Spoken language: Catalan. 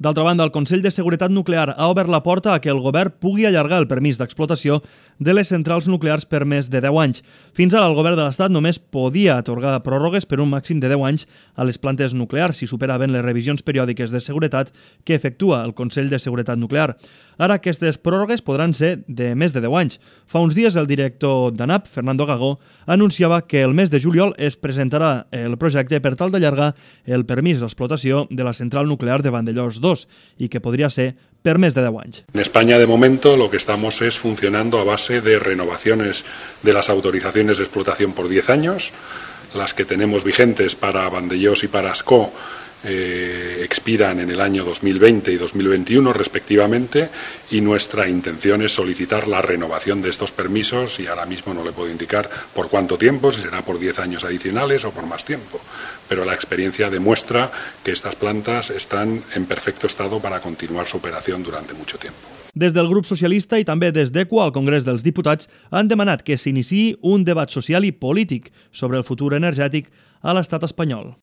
D'altra banda, el Consell de Seguretat Nuclear ha obert la porta a que el govern pugui allargar el permís d'explotació de les centrals nuclears per més de 10 anys. Fins ara, el govern de l'Estat només podia atorgar pròrrogues per un màxim de 10 anys a les plantes nuclears si superaven les revisions periòdiques de seguretat que efectua el Consell de Seguretat Nuclear. Ara, aquestes pròrrogues podran ser de més de 10 anys. Fa uns dies, el director d'ANAP, Fernando Gago, anunciava que el mes de juliol es presentarà el projecte per tal d'allargar el permís d'explotació de la central nuclear de Vandellós 2 y que podría ser per més de 10 anys. En España, de momento, lo que estamos es funcionando a base de renovaciones de las autorizaciones de explotación por 10 años. Las que tenemos vigentes para Vandellós y para Ascó expiran en el año 2020 y 2021 respectivamente, y nuestra intención es solicitar la renovación de estos permisos, y ahora mismo no le puedo indicar por cuánto tiempo, si será por 10 años adicionales o por más tiempo, pero la experiencia demuestra que estas plantas están en perfecto estado para continuar su operación durante mucho tiempo. Des del grup socialista i també des d'ECO al Congrés dels Diputats han demanat que s'iniciï un debat social i polític sobre el futur energètic a l'estat espanyol.